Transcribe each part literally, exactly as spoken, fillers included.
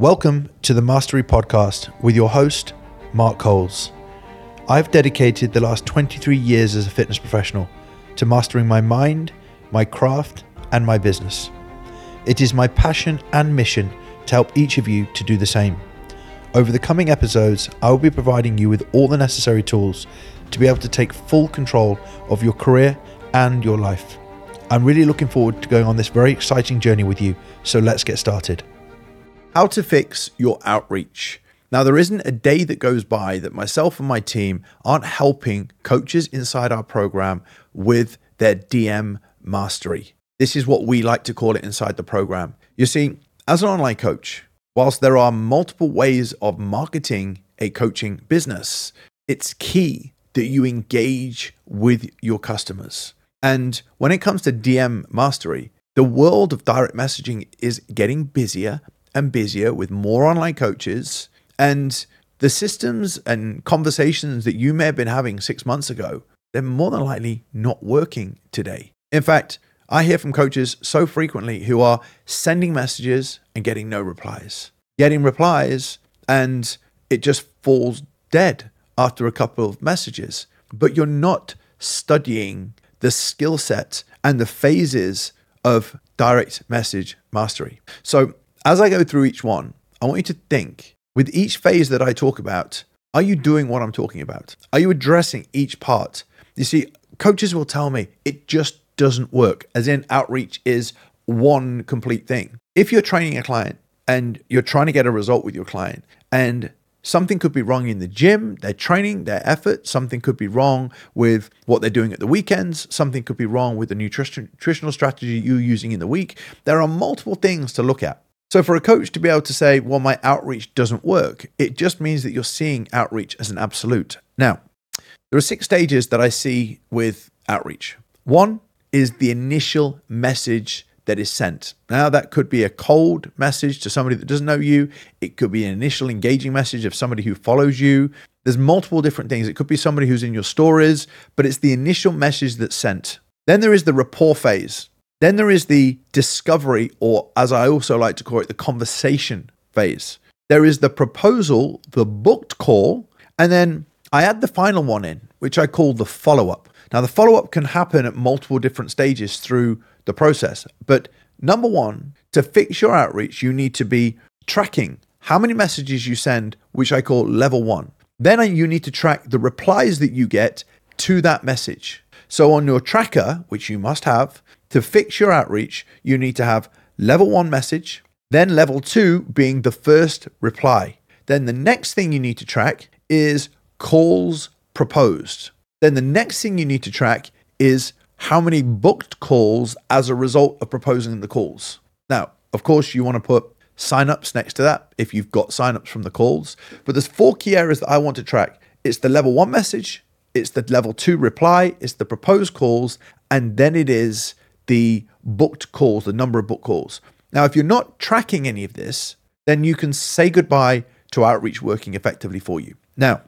Welcome to the Mastery Podcast with your host, Mark Coles. I've dedicated the last twenty-three years as a fitness professional to mastering my mind, my craft, and my business. It is my passion and mission to help each of you to do the same. Over the coming episodes, I will be providing you with all the necessary tools to be able to take full control of your career and your life. I'm really looking forward to going on this very exciting journey with you, so let's get started. How to fix your outreach. Now, there isn't a day that goes by that myself and my team aren't helping coaches inside our program with their D M mastery. This is what we like to call it inside the program. You see, as an online coach, whilst there are multiple ways of marketing a coaching business, it's key that you engage with your customers. And when it comes to D M mastery, the world of direct messaging is getting busier and busier with more online coaches, and the systems and conversations that you may have been having six months ago, they're more than likely not working today. In fact, I hear from coaches so frequently who are sending messages and getting no replies, getting replies and it just falls dead after a couple of messages. But you're not studying the skill set and the phases of direct message mastery. So as I go through each one, I want you to think, with each phase that I talk about, are you doing what I'm talking about? Are you addressing each part? You see, coaches will tell me it just doesn't work, as in outreach is one complete thing. If you're training a client and you're trying to get a result with your client and something could be wrong in the gym, their training, their effort, something could be wrong with what they're doing at the weekends, something could be wrong with the nutrition, nutritional strategy you're using in the week. There are multiple things to look at. So for a coach to be able to say, well, my outreach doesn't work, it just means that you're seeing outreach as an absolute. Now, there are six stages that I see with outreach. One is the initial message that is sent. Now, that could be a cold message to somebody that doesn't know you. It could be an initial engaging message of somebody who follows you. There's multiple different things. It could be somebody who's in your stories, but it's the initial message that's sent. Then there is the rapport phase. Then there is the discovery, or as I also like to call it, the conversation phase. There is the proposal, the booked call, and then I add the final one in, which I call the follow-up. Now, the follow-up can happen at multiple different stages through the process. But number one, to fix your outreach, you need to be tracking how many messages you send, which I call level one. Then you need to track the replies that you get to that message. So on your tracker, which you must have, to fix your outreach, you need to have level one message, then level two being the first reply. Then the next thing you need to track is calls proposed. Then the next thing you need to track is how many booked calls as a result of proposing the calls. Now, of course, you want to put signups next to that if you've got signups from the calls. But there's four key areas that I want to track. It's the level one message, it's the level two reply, it's the proposed calls, and then it is the booked calls, the number of booked calls. Now, if you're not tracking any of this, then you can say goodbye to outreach working effectively for you. Now,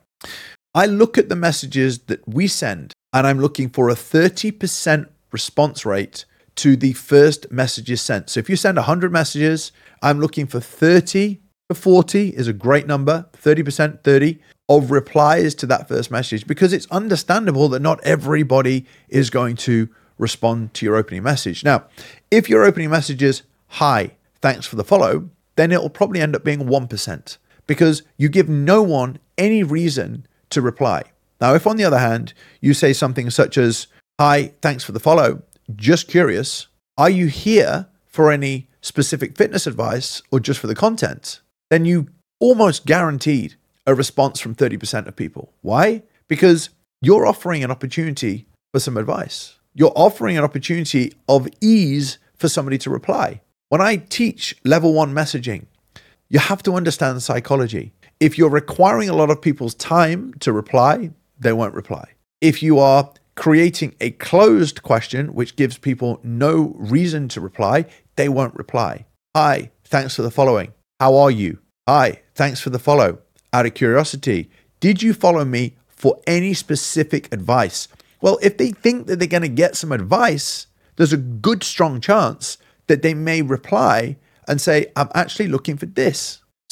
I look at the messages that we send, and I'm looking for a thirty percent response rate to the first messages sent. So if you send one hundred messages, I'm looking for thirty to forty is a great number, thirty percent, thirty of replies to that first message, because it's understandable that not everybody is going to respond to your opening message. Now, if your opening message is, hi, thanks for the follow, then it'll probably end up being one percent because you give no one any reason to reply. Now, if on the other hand, you say something such as, hi, thanks for the follow, just curious, are you here for any specific fitness advice or just for the content? Then you almost guaranteed a response from thirty percent of people. Why? Because you're offering an opportunity for some advice. You're offering an opportunity of ease for somebody to reply. When I teach level one messaging, you have to understand psychology. If you're requiring a lot of people's time to reply, they won't reply. If you are creating a closed question, which gives people no reason to reply, they won't reply. Hi, thanks for the following. How are you? Hi, thanks for the follow. Out of curiosity, did you follow me for any specific advice? Well, if they think that they're going to get some advice, there's a good strong chance that they may reply and say, I'm actually looking for this.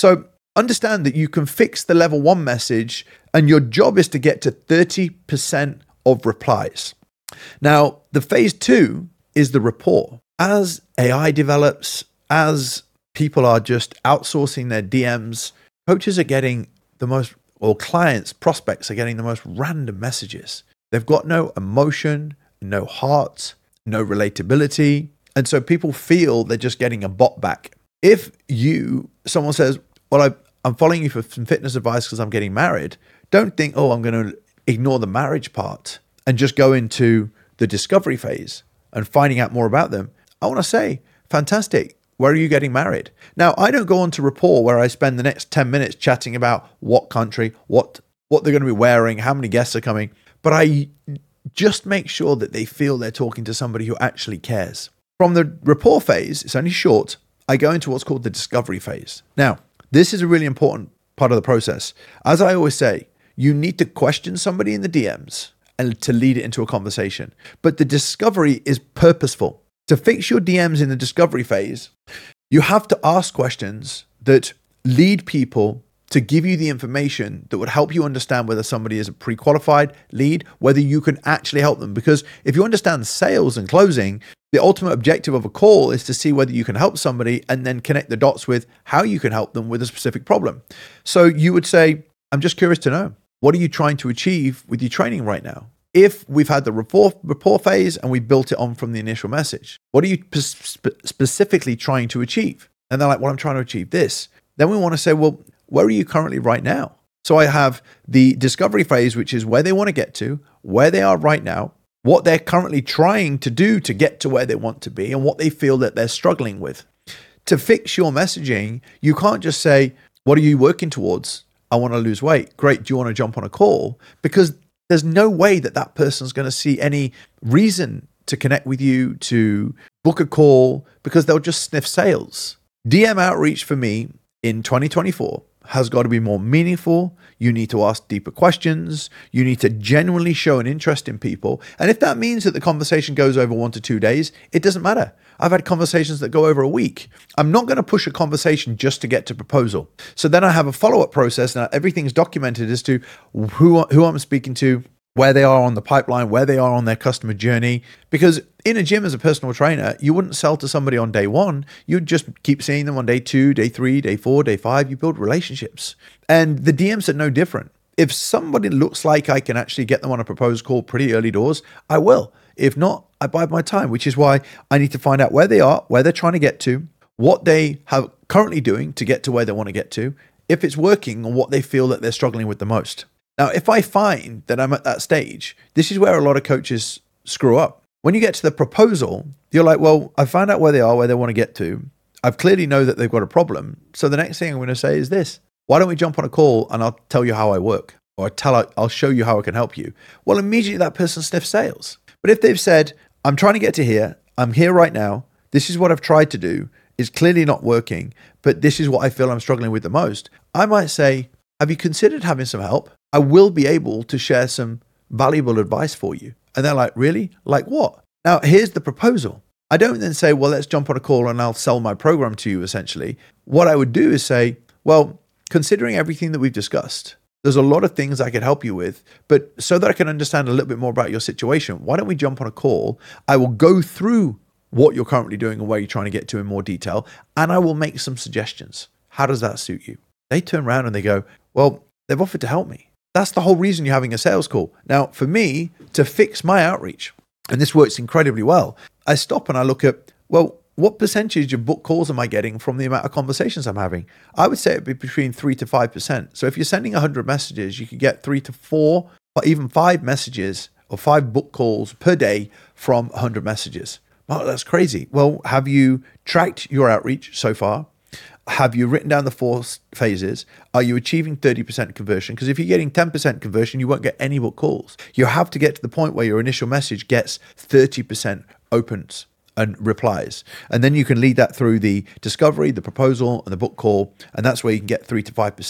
So understand that you can fix the level one message, and your job is to get to thirty percent of replies. Now, the phase two is the rapport. As A I develops, as people are just outsourcing their D Ms, coaches are getting the most, or clients, prospects are getting the most random messages. They've got no emotion, no heart, no relatability. And so people feel they're just getting a bot back. If you, someone says, well, I, I'm following you for some fitness advice because I'm getting married, don't think, oh, I'm going to ignore the marriage part and just go into the discovery phase and finding out more about them. I want to say, fantastic. Where are you getting married? Now, I don't go on to rapport where I spend the next ten minutes chatting about what country, what, what they're going to be wearing, how many guests are coming. But I just make sure that they feel they're talking to somebody who actually cares. From the rapport phase, it's only short, I go into what's called the discovery phase. Now, this is a really important part of the process. As I always say, you need to question somebody in the D Ms and to lead it into a conversation. But the discovery is purposeful. To fix your D Ms in the discovery phase, you have to ask questions that lead people to give you the information that would help you understand whether somebody is a pre-qualified lead, whether you can actually help them. Because if you understand sales and closing, the ultimate objective of a call is to see whether you can help somebody and then connect the dots with how you can help them with a specific problem. So you would say, I'm just curious to know, what are you trying to achieve with your training right now? If we've had the rapport, rapport phase and we built it on from the initial message, what are you spe- specifically trying to achieve? And they're like, well, I'm trying to achieve this. Then we want to say, well, where are you currently right now? So I have the discovery phase, which is where they want to get to, where they are right now, what they're currently trying to do to get to where they want to be, and what they feel that they're struggling with. To fix your messaging, you can't just say, what are you working towards? I want to lose weight. Great. Do you want to jump on a call? Because there's no way that that person's going to see any reason to connect with you, to book a call, because they'll just sniff sales. D M outreach for me in twenty twenty-four has got to be more meaningful. You need to ask deeper questions. You need to genuinely show an interest in people. And if that means that the conversation goes over one to two days, it doesn't matter. I've had conversations that go over a week. I'm not going to push a conversation just to get to proposal. So then I have a follow-up process. Now everything's documented as to who, who I'm speaking to, where they are on the pipeline, where they are on their customer journey. Because in a gym as a personal trainer, you wouldn't sell to somebody on day one. You'd just keep seeing them on day two, day three, day four, day five. You build relationships. And the D Ms are no different. If somebody looks like I can actually get them on a proposed call pretty early doors, I will. If not, I bide my time, which is why I need to find out where they are, where they're trying to get to, what they have currently doing to get to where they want to get to, if it's working, and what they feel that they're struggling with the most. Now, if I find that I'm at that stage, this is where a lot of coaches screw up. When you get to the proposal, you're like, well, I found out where they are, where they want to get to. I've clearly know that they've got a problem. So the next thing I'm going to say is this: why don't we jump on a call and I'll tell you how I work, or tell I'll show you how I can help you. Well, immediately that person sniffs sales. But if they've said, I'm trying to get to here, I'm here right now, this is what I've tried to do, it's clearly not working, but this is what I feel I'm struggling with the most, I might say, have you considered having some help? I will be able to share some valuable advice for you. And they're like, really? Like what? Now, here's the proposal. I don't then say, well, let's jump on a call and I'll sell my program to you, essentially. What I would do is say, well, considering everything that we've discussed, there's a lot of things I could help you with, but so that I can understand a little bit more about your situation, why don't we jump on a call? I will go through what you're currently doing and where you're trying to get to in more detail, and I will make some suggestions. How does that suit you? They turn around and they go, well, they've offered to help me. That's the whole reason you're having a sales call. Now, for me to fix my outreach, and this works incredibly well, I stop and I look at, well, what percentage of book calls am I getting from the amount of conversations I'm having? I would say it'd be between three to five percent. So if you're sending one hundred messages, you could get three to four, or even five messages or five book calls per day from one hundred messages. Oh, that's crazy. Well, have you tracked your outreach so far? Have you written down the four phases? Are you achieving thirty percent conversion? Because if you're getting ten percent conversion, you won't get any book calls. You have to get to the point where your initial message gets thirty percent opens and replies. And then you can lead that through the discovery, the proposal, and the book call. And that's where you can get three to five percent.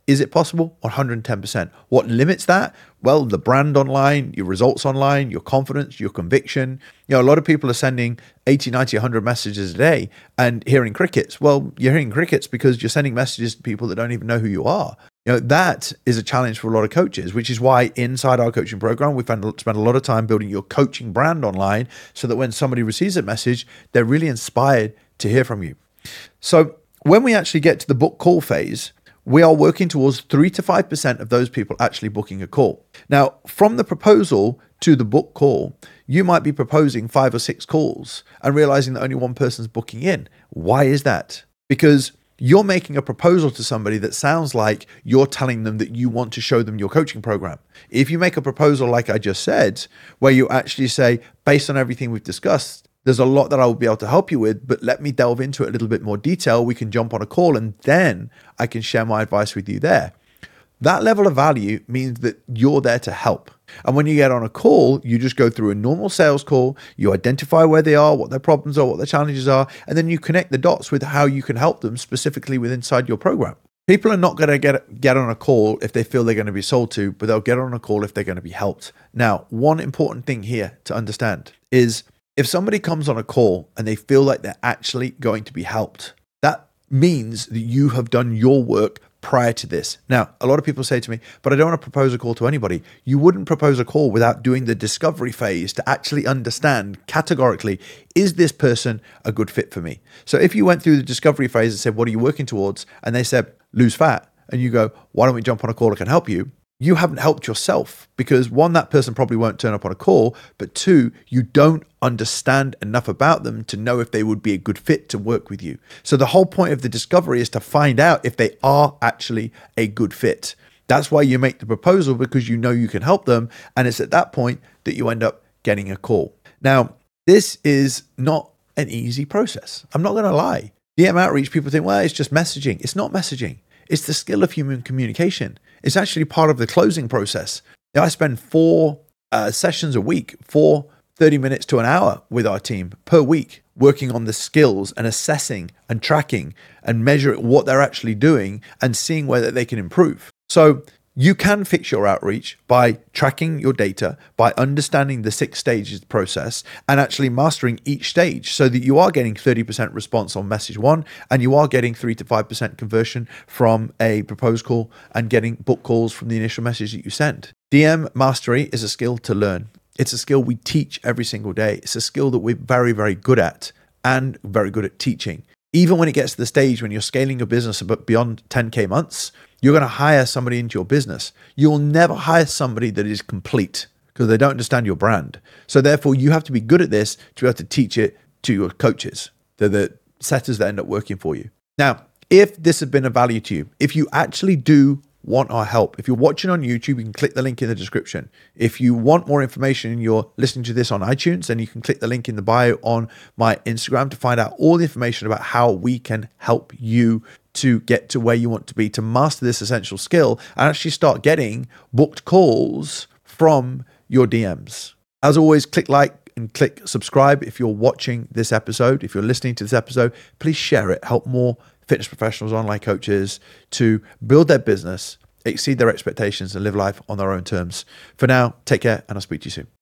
Is it possible? one hundred ten percent. What limits that? Well, the brand online, your results online, your confidence, your conviction. You know, a lot of people are sending eighty, ninety, one hundred messages a day and hearing crickets. Well, you're hearing crickets because you're sending messages to people that don't even know who you are. You know, that is a challenge for a lot of coaches, which is why inside our coaching program, we spend a lot of time building your coaching brand online so that when somebody receives a message, they're really inspired to hear from you. So when we actually get to the book call phase, we are working towards three to five percent of those people actually booking a call. Now, from the proposal to the book call, you might be proposing five or six calls and realizing that only one person's booking in. Why is that? Because you're making a proposal to somebody that sounds like you're telling them that you want to show them your coaching program. If you make a proposal like I just said, where you actually say, based on everything we've discussed, there's a lot that I will be able to help you with, but let me delve into it a little bit more detail. We can jump on a call and then I can share my advice with you there. That level of value means that you're there to help. And when you get on a call, you just go through a normal sales call, you identify where they are, what their problems are, what their challenges are, and then you connect the dots with how you can help them specifically with inside your program. People are not going to get get on a call if they feel they're going to be sold to, but they'll get on a call if they're going to be helped. Now, one important thing here to understand is if somebody comes on a call and they feel like they're actually going to be helped, that means that you have done your work prior to this. Now, a lot of people say to me, but I don't want to propose a call to anybody. You wouldn't propose a call without doing the discovery phase to actually understand categorically, is this person a good fit for me? So if you went through the discovery phase and said, what are you working towards? And they said, lose fat. And you go, why don't we jump on a call that can help you? You haven't helped yourself because one, that person probably won't turn up on a call, but two, you don't understand enough about them to know if they would be a good fit to work with you. So the whole point of the discovery is to find out if they are actually a good fit. That's why you make the proposal, because you know you can help them. And it's at that point that you end up getting a call. Now, this is not an easy process. I'm not going to lie. D M outreach, people think, well, it's just messaging. It's not messaging. It's the skill of human communication. It's actually part of the closing process. Now, I spend four uh, sessions a week, four thirty minutes to an hour with our team per week, working on the skills and assessing and tracking and measuring what they're actually doing and seeing whether they can improve. So you can fix your outreach by tracking your data, by understanding the six stages of the process and actually mastering each stage so that you are getting thirty percent response on message one and you are getting three to five percent conversion from a proposed call and getting book calls from the initial message that you send. D M mastery is a skill to learn. It's a skill we teach every single day. It's a skill that we're very, very good at and very good at teaching. Even when it gets to the stage when you're scaling your business beyond ten K months, you're going to hire somebody into your business. You'll never hire somebody that is complete because they don't understand your brand. So therefore, you have to be good at this to be able to teach it to your coaches. They're the setters that end up working for you. Now, if this has been of value to you, if you actually do want our help, if you're watching on YouTube, you can click the link in the description. If you want more information and you're listening to this on iTunes, then you can click the link in the bio on my Instagram to find out all the information about how we can help you to get to where you want to be, to master this essential skill and actually start getting booked calls from your D Ms. As always, click like and click subscribe if you're watching this episode. If you're listening to this episode, please share it. Help more fitness professionals, online coaches to build their business, exceed their expectations and live life on their own terms. For now, take care and I'll speak to you soon.